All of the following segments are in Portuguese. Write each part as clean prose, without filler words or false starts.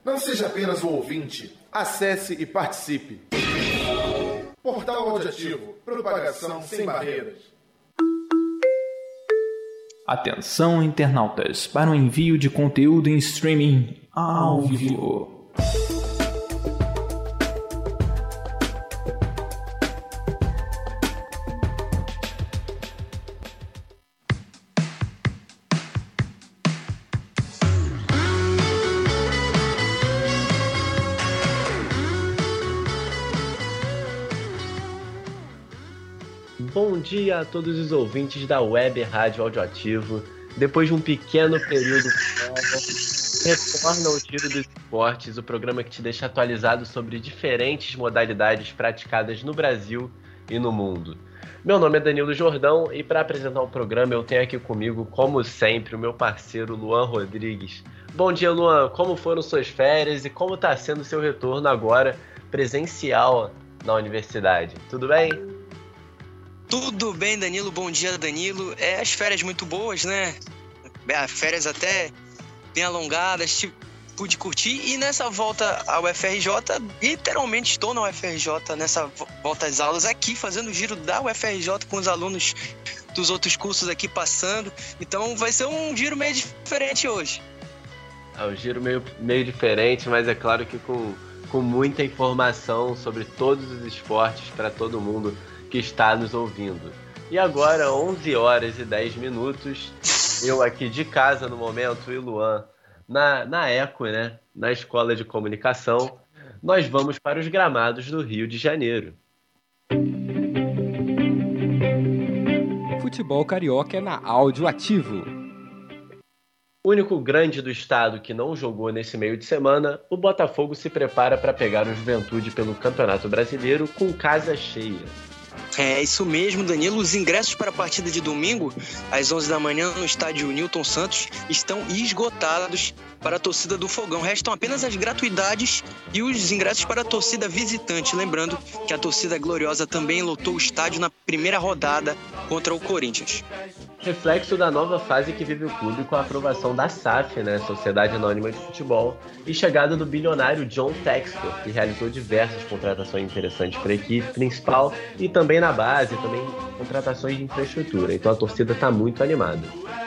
Não seja apenas um ouvinte. Acesse e participe. Portal Audiativo. Propagação sem barreiras. Atenção, internautas, para o envio de conteúdo em streaming ao vivo. Bom dia a todos os ouvintes da Web Rádio Audioativo. Depois de um pequeno período retorna ao Giro dos Esportes, o programa que te deixa atualizado sobre diferentes modalidades praticadas no Brasil e no mundo. Meu nome é Danilo Jordão e para apresentar o programa eu tenho aqui comigo, como sempre, o meu parceiro Luan Rodrigues. Bom dia, Luan. Como foram suas férias e como está sendo o seu retorno agora presencial na universidade? Tudo bem? Tudo bem, Danilo. Bom dia, Danilo. As férias muito boas, né? Férias até bem alongadas, pude curtir. E nessa volta ao UFRJ, literalmente estou na UFRJ, nessa volta às aulas aqui, fazendo o giro da UFRJ com os alunos dos outros cursos aqui passando. Então vai ser um giro meio diferente hoje. Um giro meio diferente, mas é claro que com muita informação sobre todos os esportes para todo mundo que está nos ouvindo. E agora, 11 horas e 10 minutos, eu aqui de casa no momento e o Luan na ECO, né, na Escola de Comunicação, nós vamos para os gramados do Rio de Janeiro. Futebol carioca é na Audioativo. Único grande do estado que não jogou nesse meio de semana, o Botafogo se prepara para pegar o Juventude pelo Campeonato Brasileiro com casa cheia. É isso mesmo, Danilo. Os ingressos para a partida de domingo, às 11 da manhã, no estádio Newton Santos, estão esgotados para a torcida do Fogão. Restam apenas as gratuidades e os ingressos para a torcida visitante. Lembrando que a torcida gloriosa também lotou o estádio na primeira rodada contra o Corinthians. Reflexo da nova fase que vive o clube com a aprovação da SAF, né, Sociedade Anônima de Futebol, e chegada do bilionário John Textor, que realizou diversas contratações interessantes para a equipe principal e também na base, também contratações de infraestrutura. Então a torcida está muito animada.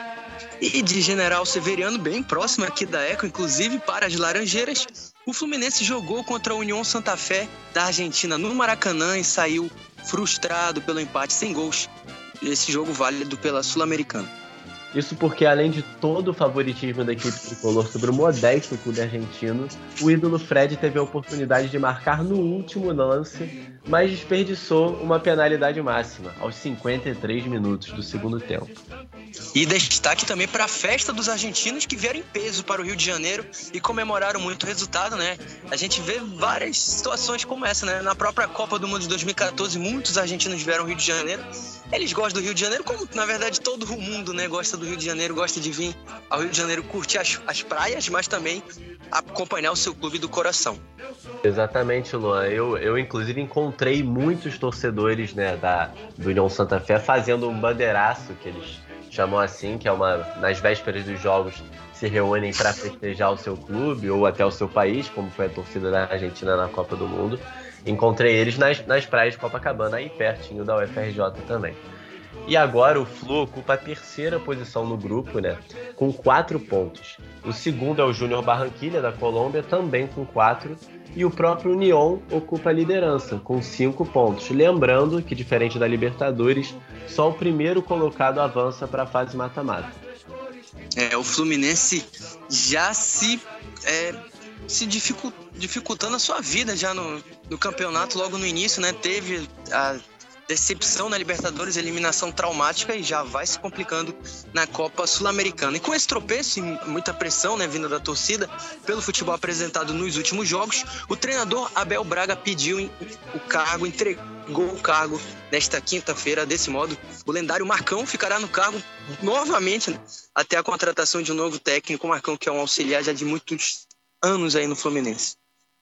E de General Severiano, bem próximo aqui da ECO, inclusive para as Laranjeiras, o Fluminense jogou contra a União Santa Fé da Argentina no Maracanã e saiu frustrado pelo empate sem gols. Esse jogo válido pela Sul-Americana. Isso porque, além de todo o favoritismo da equipe tricolor sobre o modesto clube argentino, o ídolo Fred teve a oportunidade de marcar no último lance, mas desperdiçou uma penalidade máxima, aos 53 minutos do segundo tempo. E destaque também para a festa dos argentinos que vieram em peso para o Rio de Janeiro e comemoraram muito o resultado, né? A gente vê várias situações como essa, né? Na própria Copa do Mundo de 2014, muitos argentinos vieram ao Rio de Janeiro. Eles gostam do Rio de Janeiro, como na verdade todo o mundo, né, gosta do Rio de Janeiro, gosta de vir ao Rio de Janeiro curtir as praias, mas também acompanhar o seu clube do coração. Exatamente, Luan. Eu inclusive encontrei muitos torcedores, né, do União Santa Fé fazendo um bandeiraço, que eles chamam assim, que é nas vésperas dos jogos se reúnem para festejar o seu clube ou até o seu país, como foi a torcida da Argentina na Copa do Mundo. Encontrei eles nas praias de Copacabana, aí pertinho da UFRJ também. E agora o Flu ocupa a terceira posição no grupo, né, com 4 pontos. O segundo é o Júnior Barranquilla, da Colômbia, também com 4. E o próprio Unión ocupa a liderança, com 5 pontos. Lembrando que, diferente da Libertadores, só o primeiro colocado avança para a fase mata-mata. O Fluminense já se dificultando a sua vida já no campeonato logo no início, né? Teve a decepção na Libertadores, eliminação traumática, e já vai se complicando na Copa Sul-Americana. E com esse tropeço e muita pressão, né, vinda da torcida pelo futebol apresentado nos últimos jogos, o treinador Abel Braga pediu o cargo, entregou o cargo nesta quinta-feira. Desse modo, o lendário Marcão ficará no cargo novamente, né, até a contratação de um novo técnico. O Marcão, que é um auxiliar já de muitos anos aí no Fluminense.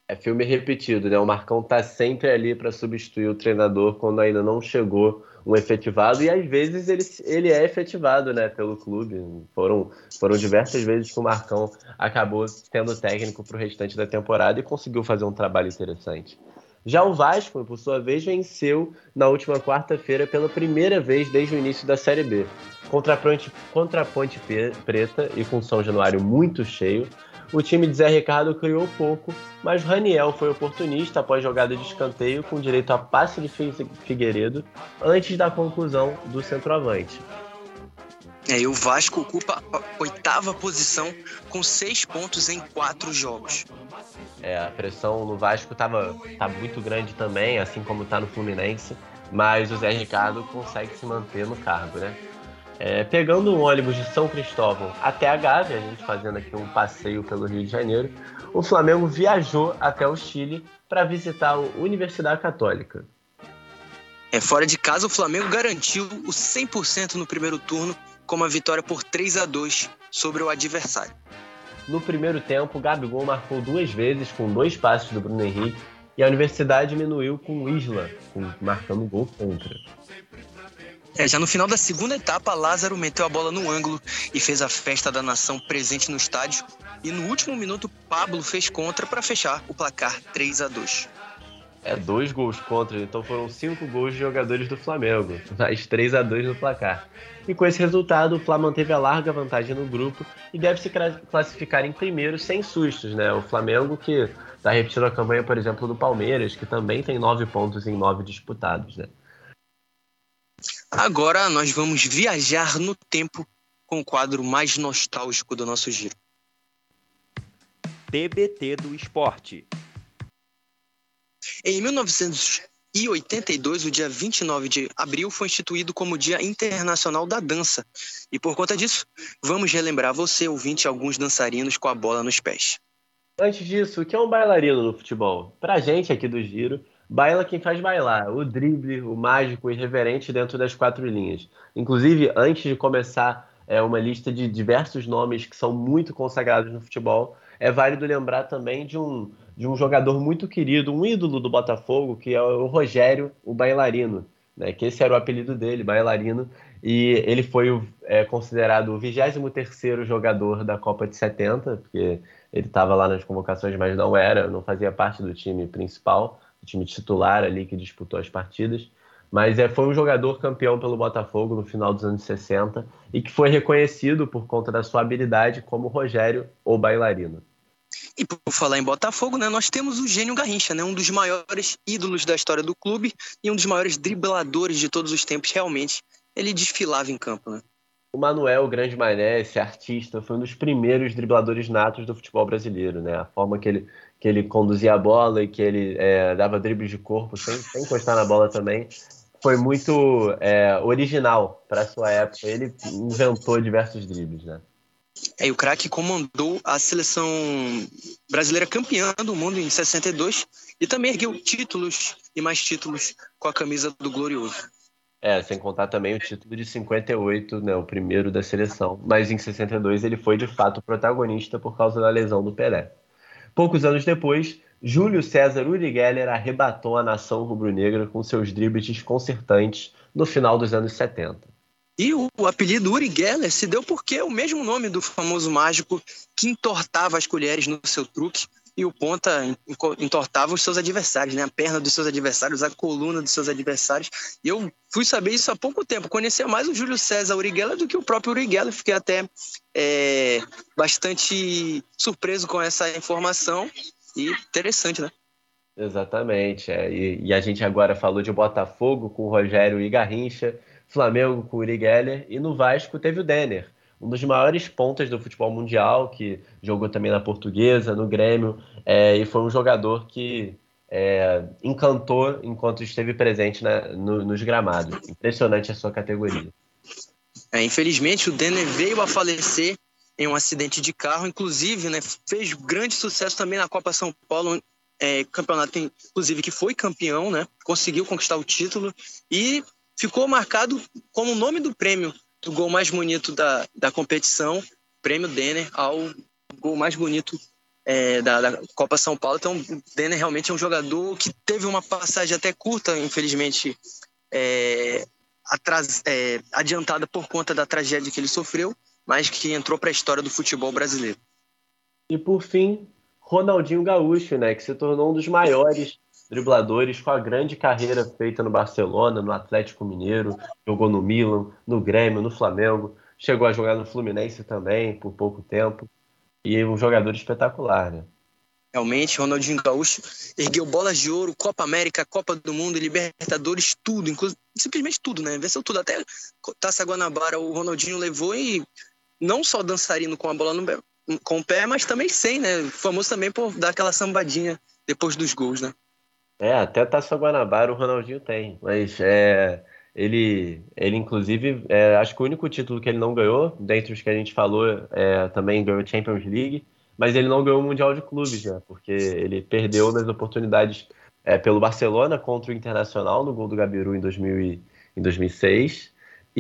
É filme repetido, né? O Marcão tá sempre ali para substituir o treinador quando ainda não chegou um efetivado, e às vezes ele é efetivado, né, pelo clube. Foram diversas vezes que o Marcão acabou sendo técnico para o restante da temporada e conseguiu fazer um trabalho interessante. Já o Vasco, por sua vez, venceu na última quarta-feira pela primeira vez desde o início da Série B. Contra a Ponte Preta e com São Januário muito cheio, o time de Zé Ricardo criou pouco, mas Raniel foi oportunista após jogada de escanteio com direito a passe de Figueiredo antes da conclusão do centroavante. E o Vasco ocupa a 8ª posição com 6 pontos em 4 jogos. A pressão no Vasco tá muito grande também, assim como tá no Fluminense, mas o Zé Ricardo consegue se manter no cargo, né? Pegando um ônibus de São Cristóvão até a Gávea, a gente fazendo aqui um passeio pelo Rio de Janeiro, o Flamengo viajou até o Chile para visitar a Universidade Católica. Fora de casa, o Flamengo garantiu o 100% no primeiro turno com uma vitória por 3-2 sobre o adversário. No primeiro tempo, o Gabigol marcou 2 vezes com 2 passes do Bruno Henrique e a Universidade diminuiu com o Isla, marcando gol contra. Já no final da segunda etapa, Lázaro meteu a bola no ângulo e fez a festa da nação presente no estádio. E no último minuto, Pablo fez contra para fechar o placar 3-2. 2 gols contra, então foram 5 gols de jogadores do Flamengo, mais 3-2 no placar. E com esse resultado, o Fla manteve a larga vantagem no grupo e deve se classificar em primeiro sem sustos, né? O Flamengo que está repetindo a campanha, por exemplo, do Palmeiras, que também tem 9 pontos em 9 disputados, né? Agora nós vamos viajar no tempo com o quadro mais nostálgico do nosso giro. TBT do esporte. Em 1982, o dia 29 de abril foi instituído como Dia Internacional da Dança. E por conta disso, vamos relembrar você, ouvinte, alguns dançarinos com a bola nos pés. Antes disso, o que é um bailarino no futebol? Pra gente aqui do Giro, baila quem faz bailar, o drible, o mágico, o irreverente dentro das 4 linhas. Inclusive, antes de começar uma lista de diversos nomes que são muito consagrados no futebol, é válido lembrar também de um jogador muito querido, um ídolo do Botafogo, que é o Rogério, o Bailarino, né? Que esse era o apelido dele, Bailarino, e ele foi considerado o 23º jogador da Copa de 70, porque ele estava lá nas convocações, mas não fazia parte do time principal, o time titular ali que disputou as partidas, mas foi um jogador campeão pelo Botafogo no final dos anos 60 e que foi reconhecido por conta da sua habilidade como Rogério, o Bailarino. E por falar em Botafogo, né, nós temos o Gênio Garrincha, né, um dos maiores ídolos da história do clube e um dos maiores dribladores de todos os tempos. Realmente, ele desfilava em campo, né? O Manuel, o Grande Mané, esse artista, foi um dos primeiros dribladores natos do futebol brasileiro, né? A forma que ele conduzia a bola e que ele dava dribles de corpo sem encostar na bola também foi muito original para a sua época. Ele inventou diversos dribles, né? E o craque comandou a seleção brasileira campeã do mundo em 62 e também ergueu títulos e mais títulos com a camisa do Glorioso. Sem contar também o título de 58, né, o primeiro da seleção. Mas em 62 ele foi de fato protagonista por causa da lesão do Pelé. Poucos anos depois, Júlio César Uri Geller arrebatou a nação rubro-negra com seus dribles desconcertantes no final dos anos 70. E o apelido Uri Geller se deu porque é o mesmo nome do famoso mágico que entortava as colheres no seu truque e o ponta entortava os seus adversários, né? A perna dos seus adversários, a coluna dos seus adversários. E eu fui saber isso há pouco tempo. Conhecia mais o Júlio César Uri Geller do que o próprio Uri Geller. Fiquei até bastante surpreso com essa informação e interessante, né? Exatamente. E a gente agora falou de Botafogo com o Rogério e Garrincha, Flamengo com o Uri Geller e no Vasco teve o Denner, um dos maiores pontas do futebol mundial, que jogou também na Portuguesa, no Grêmio, e foi um jogador que encantou enquanto esteve presente nos gramados. Impressionante a sua categoria. Infelizmente, o Denner veio a falecer em um acidente de carro, inclusive, né, fez grande sucesso também na Copa São Paulo, campeonato, inclusive, que foi campeão, né, conseguiu conquistar o título e ficou marcado como o nome do prêmio do gol mais bonito da competição, prêmio Denner ao gol mais bonito da Copa São Paulo. Então, o Denner realmente é um jogador que teve uma passagem até curta, infelizmente, adiantada por conta da tragédia que ele sofreu, mas que entrou para a história do futebol brasileiro. E por fim, Ronaldinho Gaúcho, né, que se tornou um dos maiores dribladores, com a grande carreira feita no Barcelona, no Atlético Mineiro, jogou no Milan, no Grêmio, no Flamengo, chegou a jogar no Fluminense também por pouco tempo, e é um jogador espetacular, né? Realmente, Ronaldinho Gaúcho ergueu bolas de ouro, Copa América, Copa do Mundo, Libertadores, tudo, simplesmente tudo, né? Venceu tudo, até Taça Guanabara o Ronaldinho levou, e não só dançarino com a bola com o pé, mas também sem, né? Famoso também por dar aquela sambadinha depois dos gols, né? Até Taça Guanabara o Ronaldinho tem, mas ele inclusive, acho que o único título que ele não ganhou, dentre os que a gente falou, também ganhou Champions League, mas ele não ganhou o Mundial de Clubes, né? Porque ele perdeu nas oportunidades pelo Barcelona contra o Internacional, no gol do Gabiru em 2006,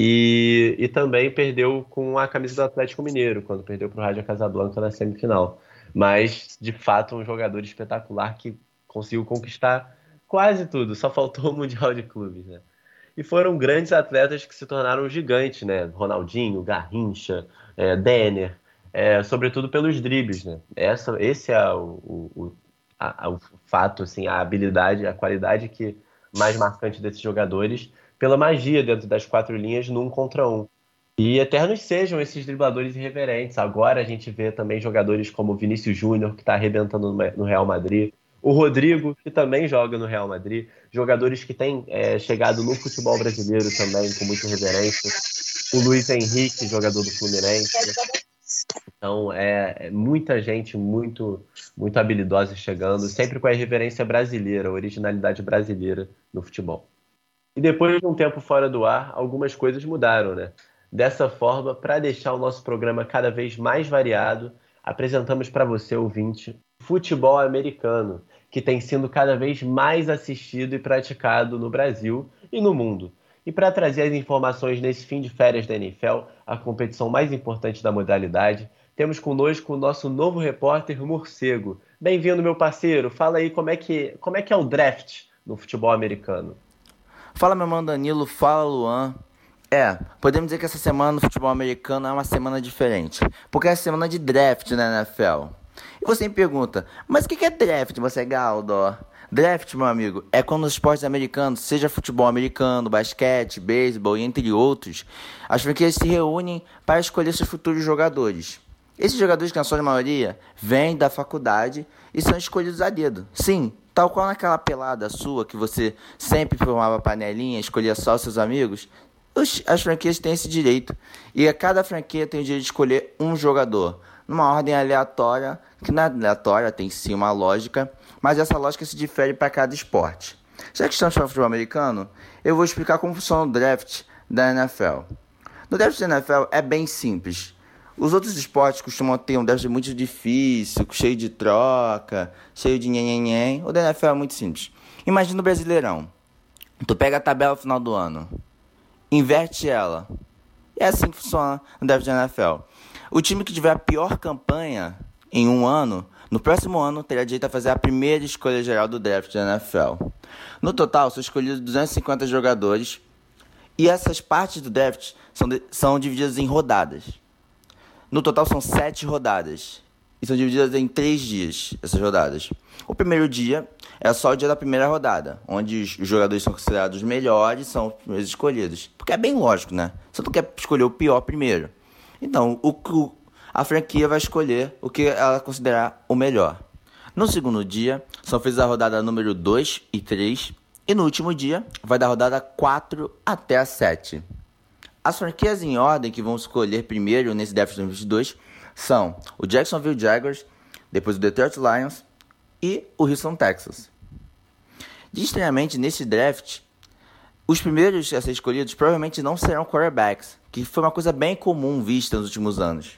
e também perdeu com a camisa do Atlético Mineiro, quando perdeu para o Raja Casablanca na semifinal. Mas, de fato, um jogador espetacular que conseguiu conquistar quase tudo, só faltou o Mundial de Clubes, né? E foram grandes atletas que se tornaram gigantes, né? Ronaldinho, Garrincha, Denner, sobretudo pelos dribles, né? Esse é o fato, assim, a habilidade, a qualidade mais marcante desses jogadores, pela magia dentro das quatro linhas no 1 contra 1. E eternos sejam esses dribladores irreverentes. Agora a gente vê também jogadores como o Vinícius Júnior, que está arrebentando no Real Madrid, o Rodrigo, que também joga no Real Madrid, jogadores que têm chegado no futebol brasileiro também com muita reverência, o Luiz Henrique, jogador do Fluminense. Então, muita gente muito, muito habilidosa chegando, sempre com a irreverência brasileira, a originalidade brasileira no futebol. E depois de um tempo fora do ar, algumas coisas mudaram, né? Dessa forma, para deixar o nosso programa cada vez mais variado, apresentamos para você, ouvinte, futebol americano, que tem sido cada vez mais assistido e praticado no Brasil e no mundo. E para trazer as informações nesse fim de férias da NFL, a competição mais importante da modalidade, temos conosco o nosso novo repórter Morcego. Bem-vindo, meu parceiro. Fala aí como é que é o draft no futebol americano. Fala, meu irmão Danilo. Fala, Luan. Podemos dizer que essa semana no futebol americano é uma semana diferente, porque é a semana de draft na NFL. E você me pergunta, mas o que é draft, você Galdor? Draft, meu amigo, é quando os esportes americanos, seja futebol americano, basquete, beisebol e entre outros, as franquias se reúnem para escolher seus futuros jogadores. Esses jogadores, que na sua maioria, vêm da faculdade e são escolhidos a dedo. Sim, tal qual naquela pelada sua que você sempre formava panelinha, escolhia só os seus amigos, as franquias têm esse direito. E a cada franquia tem o direito de escolher um jogador, numa ordem aleatória, que não é aleatória, tem sim uma lógica, mas essa lógica se difere para cada esporte. Já que estamos falando de futebol americano, eu vou explicar como funciona o draft da NFL. No draft da NFL é bem simples. Os outros esportes costumam ter um draft muito difícil, cheio de troca, cheio de nhenhenhen. O da NFL é muito simples. Imagina o Brasileirão. Tu pega a tabela no final do ano, inverte ela. É assim que funciona no draft da NFL. O time que tiver a pior campanha em um ano, no próximo ano terá direito a fazer a primeira escolha geral do draft da NFL. No total, são escolhidos 250 jogadores e essas partes do draft são divididas em rodadas. No total, são 7 rodadas e são divididas em 3 dias, essas rodadas. O primeiro dia é só o dia da primeira rodada, onde os jogadores são considerados os melhores, são os primeiros escolhidos. Porque é bem lógico, né? Você não quer escolher o pior primeiro. Então, a franquia vai escolher o que ela considerar o melhor. No segundo dia, são feitas a rodada número 2 e 3. E no último dia, vai da rodada 4 até a 7. As franquias em ordem que vão escolher primeiro nesse draft 2022 são o Jacksonville Jaguars, depois o Detroit Lions e o Houston Texans. De estranhamente, nesse draft, os primeiros a ser escolhidos provavelmente não serão quarterbacks, que foi uma coisa bem comum vista nos últimos anos.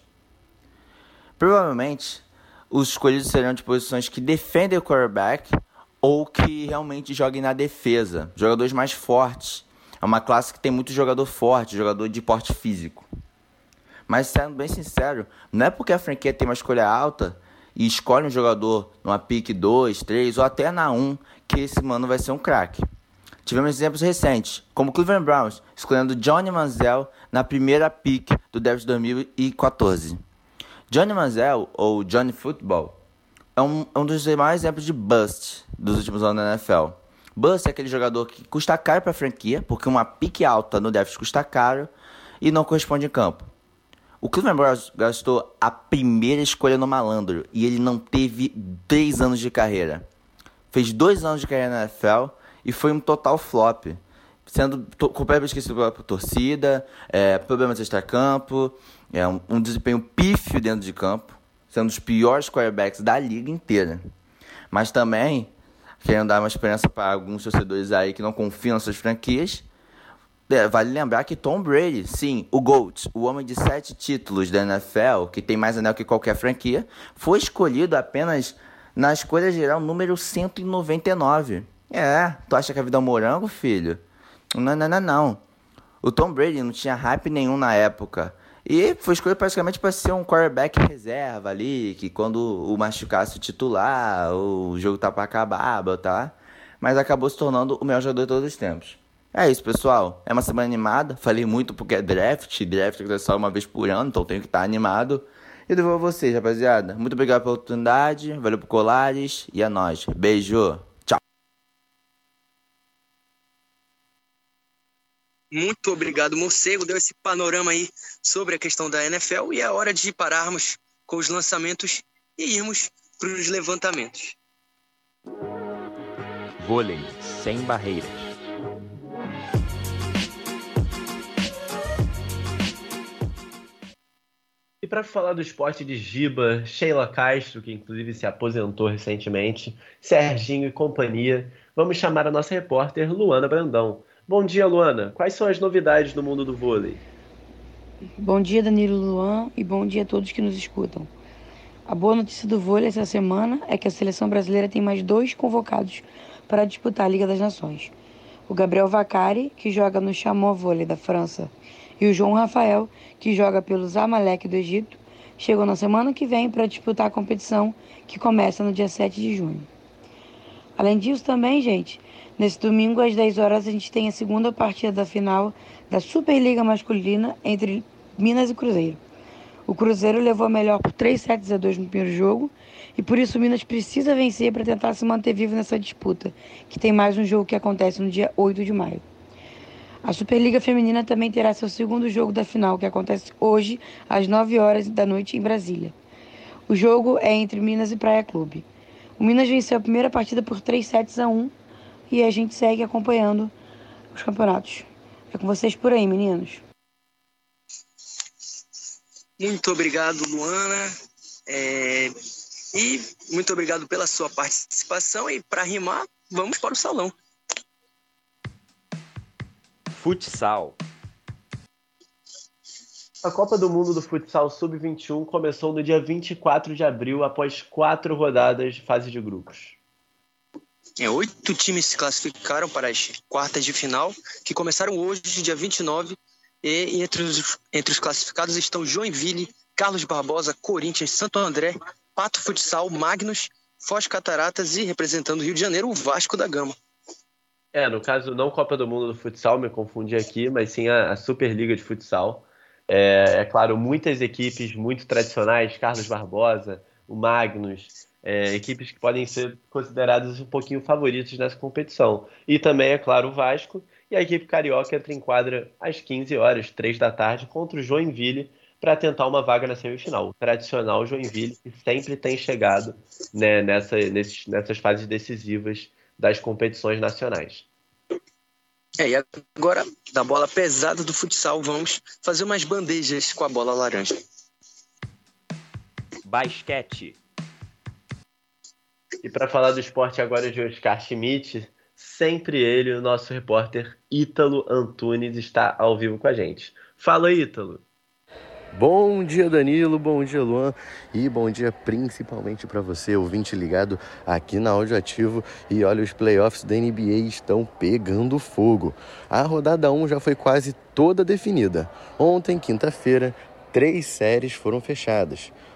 Provavelmente, os escolhidos serão de posições que defendem o quarterback ou que realmente joguem na defesa, jogadores mais fortes. É uma classe que tem muito jogador forte, jogador de porte físico. Mas, sendo bem sincero, não é porque a franquia tem uma escolha alta e escolhe um jogador numa pick 2, 3 ou até na 1, que esse mano vai ser um craque. Tivemos exemplos recentes, como o Cleveland Browns, escolhendo Johnny Manziel na primeira pick do draft de 2014. Johnny Manziel, ou Johnny Football, é um dos maiores exemplos de bust dos últimos anos na NFL. Bust é aquele jogador que custa caro para a franquia, porque uma pick alta no draft custa caro e não corresponde em campo. O Cleveland Browns gastou a primeira escolha no malandro e ele não teve 3 anos de carreira. Fez 2 anos de carreira na NFL e foi um total flop, sendo completamente esquecido pela torcida, problemas extra-campo, um desempenho pífio dentro de campo, sendo um dos piores quarterbacks da liga inteira. Mas também, querendo dar uma esperança para alguns torcedores aí que não confiam nas suas franquias, vale lembrar que Tom Brady, sim, o GOAT, o homem de 7 títulos da NFL, que tem mais anel que qualquer franquia, foi escolhido apenas na escolha geral número 199. Tu acha que a vida é um morango, filho? Não. O Tom Brady não tinha hype nenhum na época. E foi escolhido praticamente para ser um quarterback reserva ali, que quando o machucasse o titular, o jogo tá para acabar, tá? Mas acabou se tornando o melhor jogador de todos os tempos. É isso, pessoal. É uma semana animada. Falei muito porque é draft é só uma vez por ano, então tenho que estar animado. E devolvo a vocês, rapaziada. Muito obrigado pela oportunidade, valeu por colares e é nóis. Beijo. Tchau. Muito obrigado, Morcego. Deu esse panorama aí sobre a questão da NFL e é hora de pararmos com os lançamentos e irmos para os levantamentos. Vôlei sem barreiras. E para falar do esporte de Giba, Sheila Castro, que inclusive se aposentou recentemente, Serginho e companhia, vamos chamar a nossa repórter Luana Brandão. Bom dia, Luana. Quais são as novidades do mundo do vôlei? Bom dia, Danilo, Luan, e bom dia a todos que nos escutam. A boa notícia do vôlei essa semana é que a seleção brasileira tem mais 2 convocados para disputar a Liga das Nações. O Gabriel Vaccari, que joga no Chamois Vôlei da França, e o João Rafael, que joga pelo Zamalek do Egito, chegou na semana que vem para disputar a competição que começa no dia 7 de junho. Além disso também, gente, nesse domingo às 10 horas a gente tem a segunda partida da final da Superliga Masculina entre Minas e Cruzeiro. O Cruzeiro levou a melhor por 3-2 no primeiro jogo e por isso o Minas precisa vencer para tentar se manter vivo nessa disputa, que tem mais um jogo que acontece no dia 8 de maio. A Superliga Feminina também terá seu segundo jogo da final, que acontece hoje, às 9 horas da noite, em Brasília. O jogo é entre Minas e Praia Clube. O Minas venceu a primeira partida por 3-1 e a gente segue acompanhando os campeonatos. É com vocês por aí, meninos. Muito obrigado, Luana. E muito obrigado pela sua participação. E para rimar, vamos para o salão. Futsal. A Copa do Mundo do Futsal Sub-21 começou no dia 24 de abril, após 4 rodadas de fase de grupos. 8 times se classificaram para as quartas de final, que começaram hoje, dia 29, e entre os classificados estão Joinville, Carlos Barbosa, Corinthians, Santo André, Pato Futsal, Magnus, Foz Cataratas e, representando o Rio de Janeiro, o Vasco da Gama. No caso, não Copa do Mundo do Futsal, me confundi aqui, mas sim a Superliga de Futsal. É claro, muitas equipes muito tradicionais, Carlos Barbosa, o Magnus, equipes que podem ser consideradas um pouquinho favoritas nessa competição. E também, é claro, o Vasco, e a equipe carioca entra em quadra às 15 horas, 3 da tarde, contra o Joinville, para tentar uma vaga na semifinal. O tradicional Joinville, que sempre tem chegado, né, nessas fases decisivas das competições nacionais. E agora, da bola pesada do futsal, vamos fazer umas bandejas com a bola laranja. Basquete. E para falar do esporte agora de Oscar Schmidt, sempre ele, o nosso repórter Ítalo Antunes, está ao vivo com a gente. Fala, Ítalo. Bom dia, Danilo, bom dia, Luan, e bom dia principalmente para você, ouvinte ligado aqui na Áudio Ativo. E olha, os playoffs da NBA estão pegando fogo. A rodada 1 já foi quase toda definida. Ontem, quinta-feira, 3 séries foram fechadas.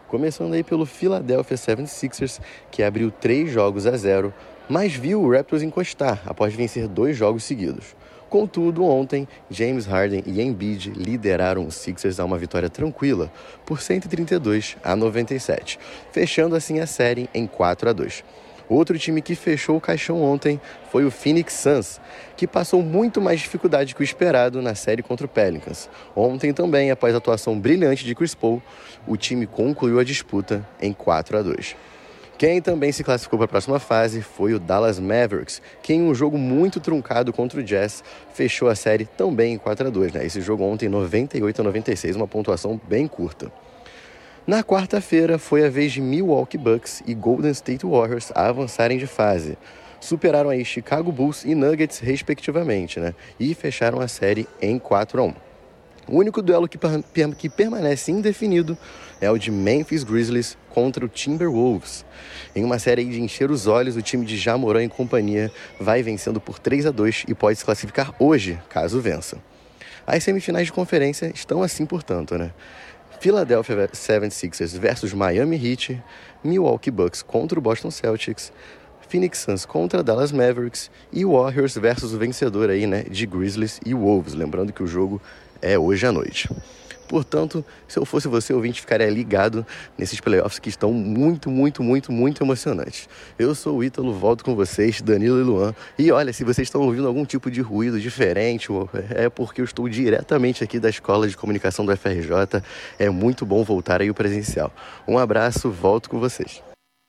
Começando aí pelo Philadelphia 76ers, que abriu 3-0, mas viu o Raptors encostar após vencer 2 jogos seguidos. Contudo, ontem, James Harden e Embiid lideraram os Sixers a uma vitória tranquila por 132-97, fechando assim a série em 4-2. Outro time que fechou o caixão ontem foi o Phoenix Suns, que passou muito mais dificuldade que o esperado na série contra o Pelicans. Ontem também, após a atuação brilhante de Chris Paul, o time concluiu a disputa em 4-2. Quem também se classificou para a próxima fase foi o Dallas Mavericks, que em um jogo muito truncado contra o Jazz, fechou a série também em 4-2. Esse jogo ontem 98-96, uma pontuação bem curta. Na quarta-feira foi a vez de Milwaukee Bucks e Golden State Warriors a avançarem de fase. Superaram aí Chicago Bulls e Nuggets respectivamente, e fecharam a série em 4-1. O único duelo que permanece indefinido é o de Memphis Grizzlies contra o Timberwolves. Em uma série de encher os olhos, o time de Ja Morant e companhia vai vencendo por 3-2 e pode se classificar hoje, caso vença. As semifinais de conferência estão assim, portanto, Philadelphia 76ers versus Miami Heat, Milwaukee Bucks contra o Boston Celtics, Phoenix Suns contra Dallas Mavericks e Warriors versus o vencedor aí, de Grizzlies e Wolves. Lembrando que o jogo é hoje à noite. Portanto, se eu fosse você, ouvinte, ficaria ligado nesses playoffs que estão muito emocionantes. Eu sou o Ítalo, volto com vocês, Danilo e Luan. E olha, se vocês estão ouvindo algum tipo de ruído diferente, é porque eu estou diretamente aqui da Escola de Comunicação do FRJ. É muito bom voltar aí o presencial. Um abraço, volto com vocês.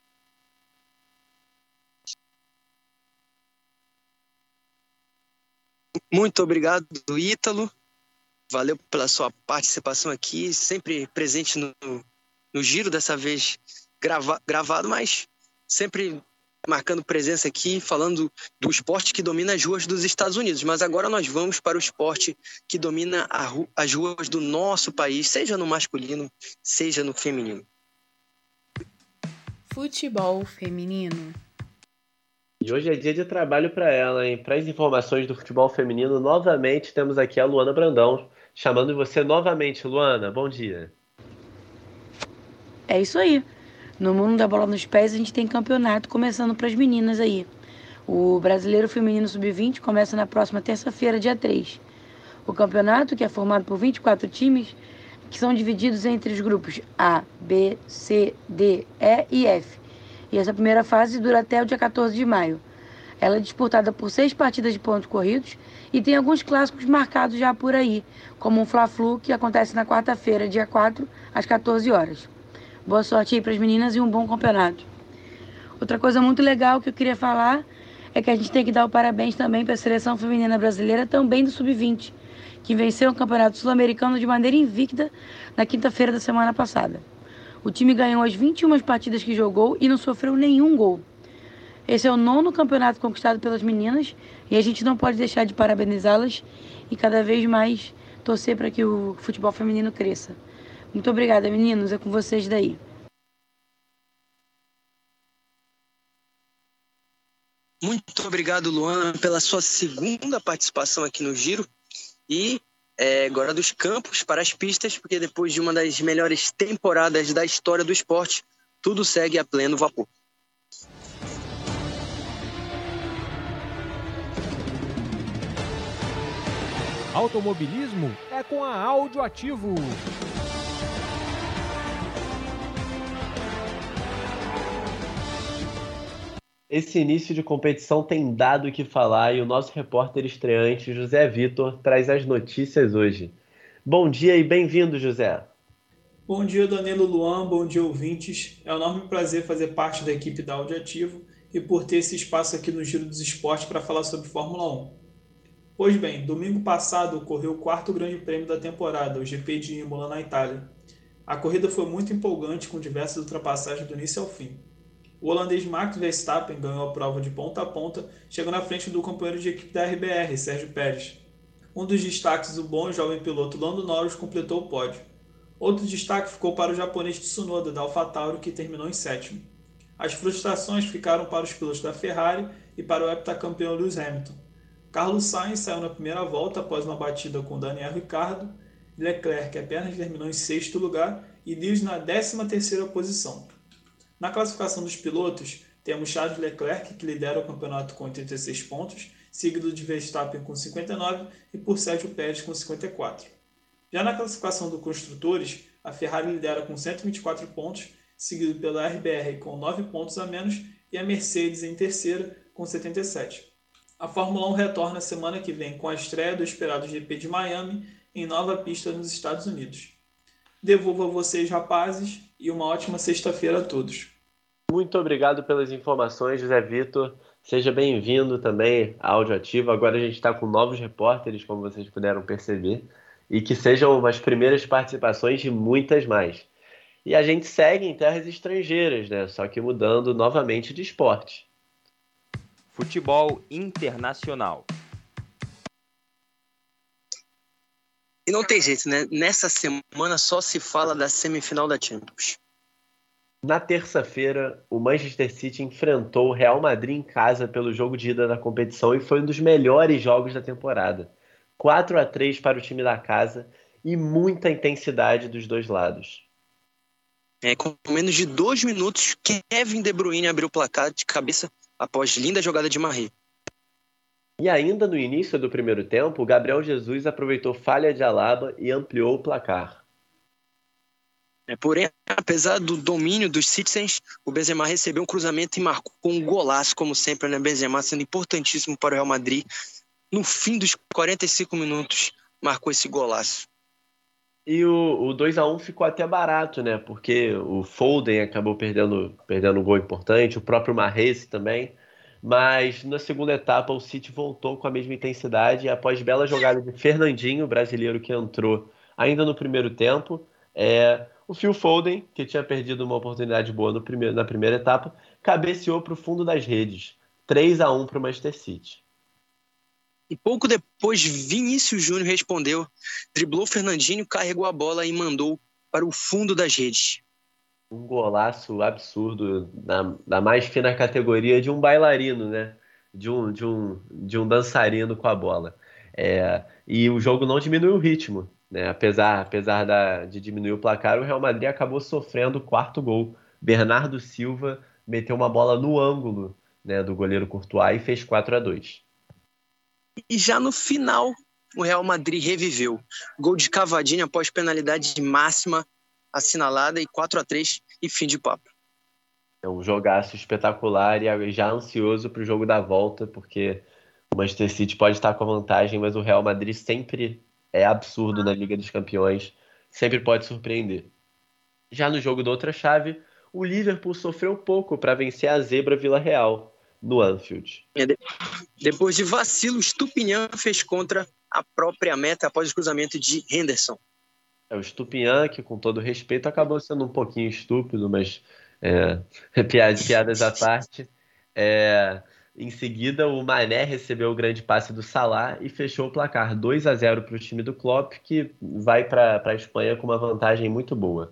Muito obrigado, Ítalo. Valeu pela sua participação aqui, sempre presente no giro, dessa vez gravado, mas sempre marcando presença aqui, falando do esporte que domina as ruas dos Estados Unidos. Mas agora nós vamos para o esporte que domina as ruas do nosso país, seja no masculino, seja no feminino. Futebol feminino. E hoje é dia de trabalho para ela, hein? Para as informações do futebol feminino, novamente temos aqui a Luana Brandão, chamando você novamente. Luana, bom dia. É isso aí. No mundo da bola nos pés, a gente tem campeonato começando para as meninas aí. O Brasileiro Feminino Sub-20 começa na próxima terça-feira, dia 3. O campeonato, que é formado por 24 times, que são divididos entre os grupos A, B, C, D, E e F. E essa primeira fase dura até o dia 14 de maio. Ela é disputada por 6 partidas de pontos corridos e tem alguns clássicos marcados já por aí, como um Fla-Flu, que acontece na quarta-feira, dia 4, às 14 horas. Boa sorte aí para as meninas e um bom campeonato. Outra coisa muito legal que eu queria falar é que a gente tem que dar o parabéns também para a seleção feminina brasileira, também do Sub-20, que venceu o Campeonato Sul-Americano de maneira invicta na quinta-feira da semana passada. O time ganhou as 21 partidas que jogou e não sofreu nenhum gol. Esse é o 9º campeonato conquistado pelas meninas e a gente não pode deixar de parabenizá-las e cada vez mais torcer para que o futebol feminino cresça. Muito obrigada, meninos. É com vocês daí. Muito obrigado, Luana, pela sua segunda participação aqui no Giro. E agora dos campos para as pistas, porque depois de uma das melhores temporadas da história do esporte, tudo segue a pleno vapor. Automobilismo é com a Audioativo. Esse início de competição tem dado o que falar e o nosso repórter estreante, José Vitor, traz as notícias hoje. Bom dia e bem-vindo, José. Bom dia, Danilo, Luan, bom dia, ouvintes. É um enorme prazer fazer parte da equipe da Audioativo e por ter esse espaço aqui no Giro dos Esportes para falar sobre Fórmula 1. Pois bem, domingo passado ocorreu o 4º grande prêmio da temporada, o GP de Imola, na Itália. A corrida foi muito empolgante, com diversas ultrapassagens do início ao fim. O holandês Max Verstappen ganhou a prova de ponta a ponta, chegando à frente do companheiro de equipe da RBR, Sérgio Pérez. Um dos destaques, o bom e jovem piloto Lando Norris, completou o pódio. Outro destaque ficou para o japonês Tsunoda, da AlphaTauri, que terminou em 7º. As frustrações ficaram para os pilotos da Ferrari e para o heptacampeão Lewis Hamilton. Carlos Sainz saiu na primeira volta após uma batida com Daniel Ricciardo, Leclerc apenas terminou em 6º lugar e Lewis na 13ª posição. Na classificação dos pilotos, temos Charles Leclerc, que lidera o campeonato com 86 pontos, seguido de Verstappen com 59 e por Sérgio Pérez com 54. Já na classificação dos construtores, a Ferrari lidera com 124 pontos, seguido pela RBR com 9 pontos a menos e a Mercedes em terceira com 77. A Fórmula 1 retorna semana que vem com a estreia do esperado GP de Miami em nova pista nos Estados Unidos. Devolvo a vocês, rapazes, e uma ótima sexta-feira a todos. Muito obrigado pelas informações, José Vitor. Seja bem-vindo também à Áudio Ativo. Agora a gente está com novos repórteres, como vocês puderam perceber, e que sejam as primeiras participações de muitas mais. E a gente segue em terras estrangeiras, né? Só que mudando novamente de esporte. Futebol internacional. E não tem jeito, né? Nessa semana só se fala da semifinal da Champions. Na terça-feira, o Manchester City enfrentou o Real Madrid em casa pelo jogo de ida da competição e foi um dos melhores jogos da temporada. 4-3 para o time da casa e muita intensidade dos dois lados. Com menos de 2 minutos, Kevin De Bruyne abriu o placar de cabeça após linda jogada de Mahrez. E ainda no início do primeiro tempo, o Gabriel Jesus aproveitou falha de Alaba e ampliou o placar. Porém, apesar do domínio dos Citizens, o Benzema recebeu um cruzamento e marcou um golaço, como sempre, né? Benzema sendo importantíssimo para o Real Madrid. No fim dos 45 minutos, marcou esse golaço. E o 2-1 ficou até barato, né? Porque o Foden acabou perdendo um gol importante, o próprio Mahrez também. Mas na segunda etapa o City voltou com a mesma intensidade e após bela jogada de Fernandinho, brasileiro que entrou ainda no primeiro tempo, o Phil Foden, que tinha perdido uma oportunidade boa na primeira etapa, cabeceou para o fundo das redes. 3-1 para o Manchester City. E pouco depois, Vinícius Júnior respondeu, driblou Fernandinho, carregou a bola e mandou para o fundo das redes. Um golaço absurdo, da mais fina categoria de um bailarino, né? De um dançarino com a bola. E o jogo não diminuiu o ritmo, né? Apesar de diminuir o placar, o Real Madrid acabou sofrendo o quarto gol. Bernardo Silva meteu uma bola no ângulo, né, do goleiro Courtois e fez 4-2. E já no final, o Real Madrid reviveu. Gol de Cavadinho após penalidade máxima assinalada e 4-3 e fim de papo. É um jogaço espetacular e já ansioso para o jogo da volta, porque o Manchester City pode estar com a vantagem, mas o Real Madrid sempre é absurdo na Liga dos Campeões, sempre pode surpreender. Já no jogo da outra chave, o Liverpool sofreu pouco para vencer a zebra Vila Real no Anfield. Depois de vacilo, Stupinhan fez contra a própria meta após o cruzamento de Henderson. O Stupinhan, que com todo respeito acabou sendo um pouquinho estúpido, mas piadas à parte. Em seguida, o Mané recebeu o grande passe do Salah e fechou o placar 2-0 para o time do Klopp, que vai para a Espanha com uma vantagem muito boa.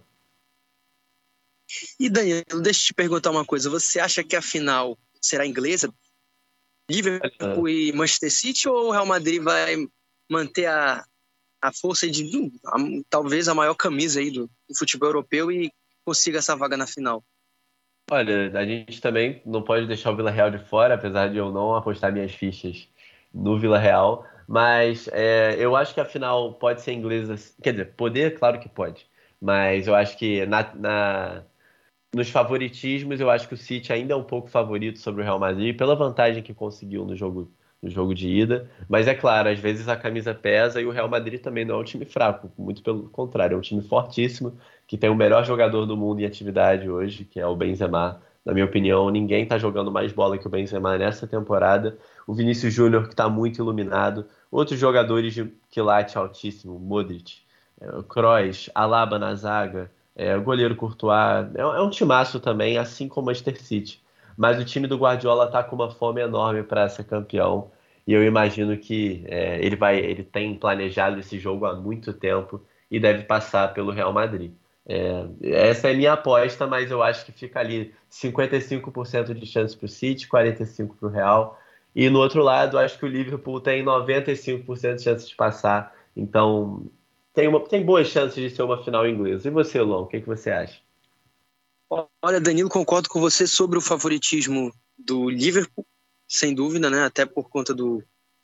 E Danilo, deixa eu te perguntar uma coisa. Você acha que a final será inglesa? Liverpool e Manchester City, ou o Real Madrid vai manter a força de talvez a maior camisa aí do futebol europeu e consiga essa vaga na final? Olha, a gente também não pode deixar o Vila Real de fora, apesar de eu não apostar minhas fichas no Vila Real, mas eu acho que a final pode ser inglesa, quer dizer, poder, claro que pode, mas eu acho que nos favoritismos, eu acho que o City ainda é um pouco favorito sobre o Real Madrid, pela vantagem que conseguiu no jogo de ida. Mas é claro, às vezes a camisa pesa e o Real Madrid também não é um time fraco. Muito pelo contrário, é um time fortíssimo, que tem o melhor jogador do mundo em atividade hoje, que é o Benzema. Na minha opinião, ninguém está jogando mais bola que o Benzema nessa temporada. O Vinícius Júnior, que está muito iluminado. Outros jogadores de quilate altíssimo, Modric, Kroos, Alaba na zaga, o goleiro Courtois. É um timaço também, assim como o Manchester City. Mas o time do Guardiola está com uma fome enorme para ser campeão. E eu imagino que ele tem planejado esse jogo há muito tempo e deve passar pelo Real Madrid. Essa é a minha aposta, mas eu acho que fica ali 55% de chance para o City, 45% para o Real. E no outro lado, acho que o Liverpool tem 95% de chance de passar. Então, tem boas chances de ser uma final inglesa. E você, Lon, o que você acha? Olha, Danilo, concordo com você sobre o favoritismo do Liverpool, sem dúvida, né? Até por conta do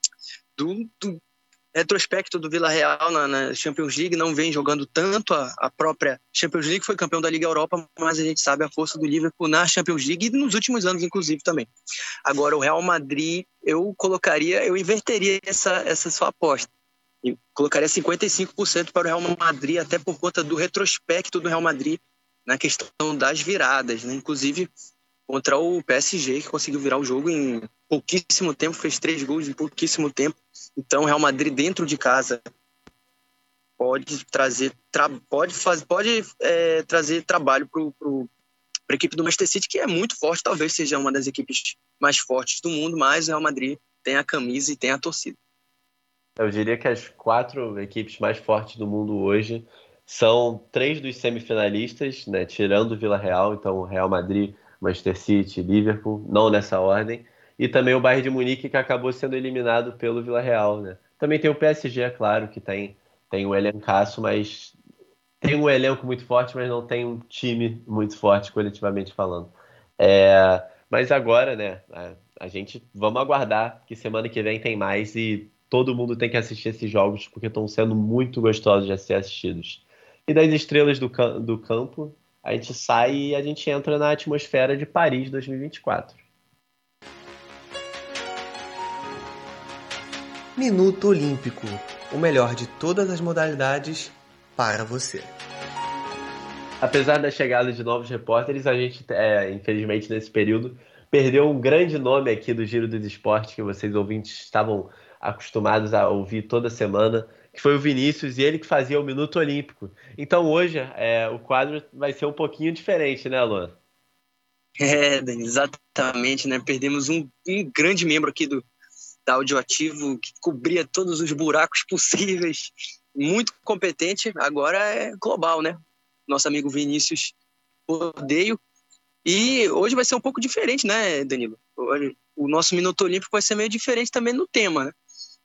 retrospecto do Villarreal na Champions League, não vem jogando tanto a própria Champions League, foi campeão da Liga Europa, mas a gente sabe a força do Liverpool na Champions League e nos últimos anos, inclusive, também. Agora, o Real Madrid, eu inverteria essa sua aposta. Eu colocaria 55% para o Real Madrid, até por conta do retrospecto do Real Madrid na questão das viradas, né? Inclusive contra o PSG, que conseguiu virar o jogo em pouquíssimo tempo, fez 3 gols em pouquíssimo tempo. Então, o Real Madrid dentro de casa pode trazer trabalho para a equipe do Manchester City, que é muito forte, talvez seja uma das equipes mais fortes do mundo, mas o Real Madrid tem a camisa e tem a torcida. Eu diria que as 4 equipes mais fortes do mundo hoje são 3 dos semifinalistas, né, tirando o Villarreal, então Real Madrid, Manchester City, Liverpool, não nessa ordem, e também o Bayern de Munique, que acabou sendo eliminado pelo Villarreal, né? Também tem o PSG, é claro, que tem um elencaço, mas tem um elenco muito forte, mas não tem um time muito forte, coletivamente falando. Mas agora, né, a gente vamos aguardar que semana que vem tem mais e todo mundo tem que assistir esses jogos porque estão sendo muito gostosos de ser assistidos. E das estrelas do campo, a gente sai e a gente entra na atmosfera de Paris 2024. Minuto Olímpico, o melhor de todas as modalidades para você. Apesar da chegada de novos repórteres, a gente, infelizmente, nesse período, perdeu um grande nome aqui do Giro dos Esportes, que vocês ouvintes estavam acostumados a ouvir toda semana, que foi o Vinícius, e ele que fazia o Minuto Olímpico. Então hoje o quadro vai ser um pouquinho diferente, né, Luan? Dani, exatamente, né? Perdemos um grande membro aqui da Audioativo, que cobria todos os buracos possíveis, muito competente, agora é global, né? Nosso amigo Vinícius Rodeio. E hoje vai ser um pouco diferente, né, Danilo? O nosso Minuto Olímpico vai ser meio diferente também no tema, né?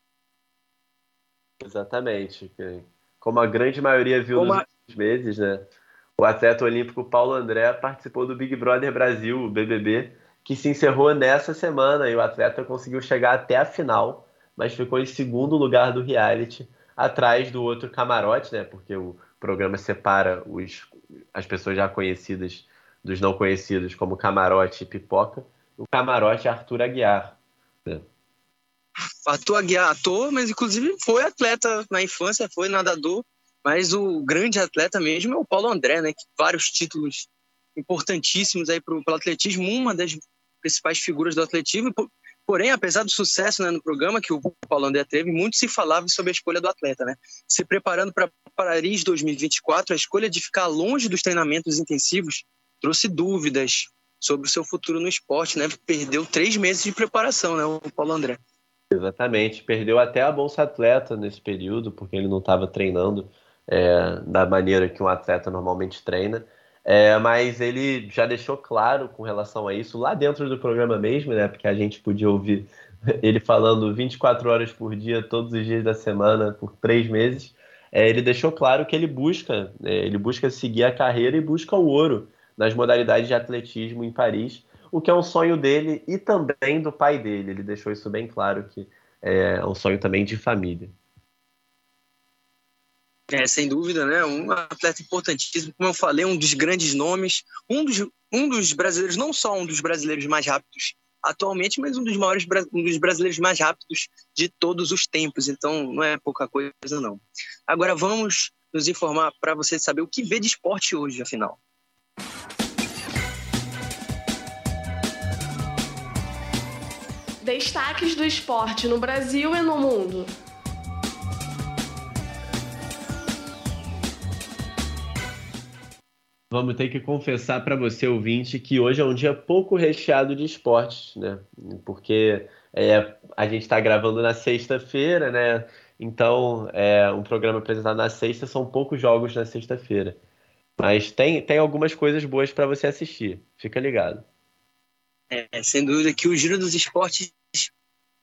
Exatamente. Como a grande maioria viu nos últimos meses, né? O atleta olímpico Paulo André participou do Big Brother Brasil, o BBB, que se encerrou nessa semana, e o atleta conseguiu chegar até a final, mas ficou em segundo lugar do reality, atrás do outro camarote, né? Porque o programa separa as pessoas já conhecidas dos não conhecidos, como camarote e pipoca. O camarote é Arthur Aguiar, né? Arthur Aguiar, ator, mas inclusive foi atleta na infância, foi nadador, mas o grande atleta mesmo é o Paulo André, né? Que vários títulos importantíssimos aí pelo atletismo, uma das principais figuras do atletismo. Porém, apesar do sucesso, né, no programa que o Paulo André teve, muito se falava sobre a escolha do atleta, né? Se preparando para Paris 2024, a escolha de ficar longe dos treinamentos intensivos trouxe dúvidas sobre o seu futuro no esporte, né? Perdeu 3 meses de preparação, né, o Paulo André. Exatamente, perdeu até a Bolsa Atleta nesse período, porque ele não estava treinando da maneira que um atleta normalmente treina. Mas ele já deixou claro com relação a isso lá dentro do programa mesmo, né? Porque a gente podia ouvir ele falando 24 horas por dia, todos os dias da semana, por 3 meses. Ele deixou claro que ele busca seguir a carreira e busca o ouro nas modalidades de atletismo em Paris, o que é um sonho dele e também do pai dele. Ele deixou isso bem claro, que é um sonho também de família. Sem dúvida, né? Um atleta importantíssimo, como eu falei, um dos grandes nomes, um dos brasileiros, não só um dos brasileiros mais rápidos atualmente, mas um dos brasileiros mais rápidos de todos os tempos. Então, não é pouca coisa, não. Agora vamos nos informar para você saber o que vê de esporte hoje, afinal. Destaques do esporte no Brasil e no mundo. Vamos ter que confessar para você, ouvinte, que hoje é um dia pouco recheado de esportes, né? Porque a gente está gravando na sexta-feira, né? Então, um programa apresentado na sexta, são poucos jogos na sexta-feira. Mas tem algumas coisas boas para você assistir. Fica ligado. Sem dúvida que o Giro dos Esportes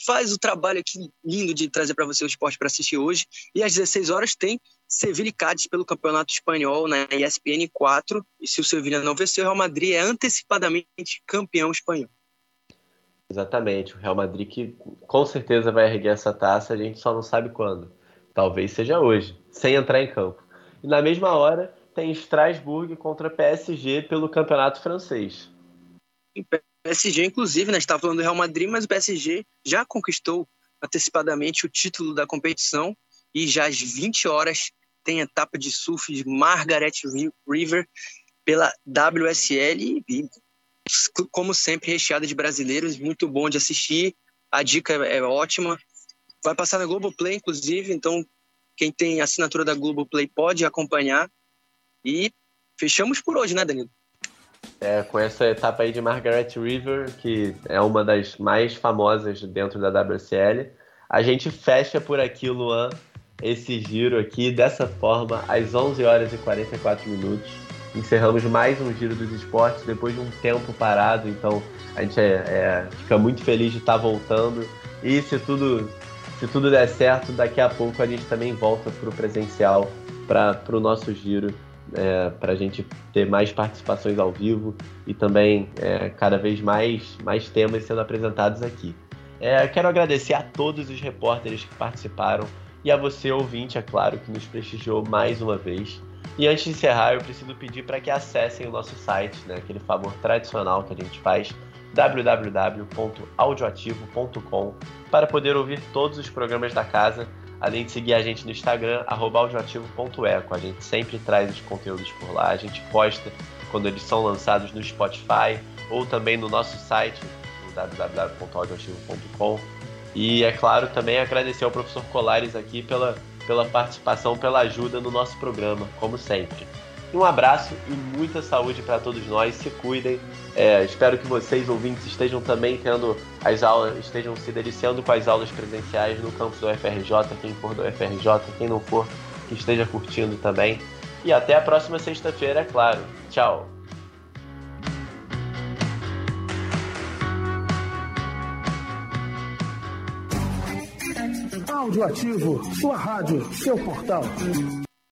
faz o trabalho aqui lindo de trazer para você o esporte para assistir hoje. E às 16 horas tem Sevilla e Cádiz pelo Campeonato Espanhol na ESPN 4. E se o Sevilla não vencer, o Real Madrid é antecipadamente campeão espanhol. Exatamente, o Real Madrid que com certeza vai erguer essa taça, a gente só não sabe quando. Talvez seja hoje, sem entrar em campo. E na mesma hora tem Strasbourg contra PSG pelo Campeonato Francês. O PSG, inclusive, né, estava falando do Real Madrid, mas o PSG já conquistou antecipadamente o título da competição e já às 20 horas tem etapa de surf de Margaret River pela WSL e, como sempre, recheada de brasileiros, muito bom de assistir, a dica é ótima. Vai passar na Globoplay, inclusive, então quem tem assinatura da Globoplay pode acompanhar. E fechamos por hoje, né, Danilo? Com essa etapa aí de Margaret River, que é uma das mais famosas dentro da WSL, a gente fecha por aqui, Luan, esse giro aqui, dessa forma, às 11 horas e 44 minutos. Encerramos mais um Giro dos Esportes depois de um tempo parado, então a gente fica muito feliz de estar voltando. E se tudo der certo, daqui a pouco a gente também volta para o presencial, para o nosso giro, para a gente ter mais participações ao vivo e também cada vez mais temas sendo apresentados aqui. Quero agradecer a todos os repórteres que participaram e a você, ouvinte, é claro, que nos prestigiou mais uma vez. E antes de encerrar, eu preciso pedir para que acessem o nosso site, né, aquele favor tradicional que a gente faz, www.audioativo.com, para poder ouvir todos os programas da casa, além de seguir a gente no Instagram, @audioativo.eco. A gente sempre traz os conteúdos por lá, a gente posta quando eles são lançados no Spotify ou também no nosso site, no www.audioativo.com. E, é claro, também agradecer ao professor Colares aqui pela participação, pela ajuda no nosso programa, como sempre. Um abraço e muita saúde para todos nós, se cuidem. Espero que vocês, ouvintes, estejam também tendo as aulas, estejam se deliciando com as aulas presenciais no campus do UFRJ, quem for do UFRJ, quem não for, que esteja curtindo também. E até a próxima sexta-feira, é claro. Tchau! Audioativo, sua rádio, seu portal.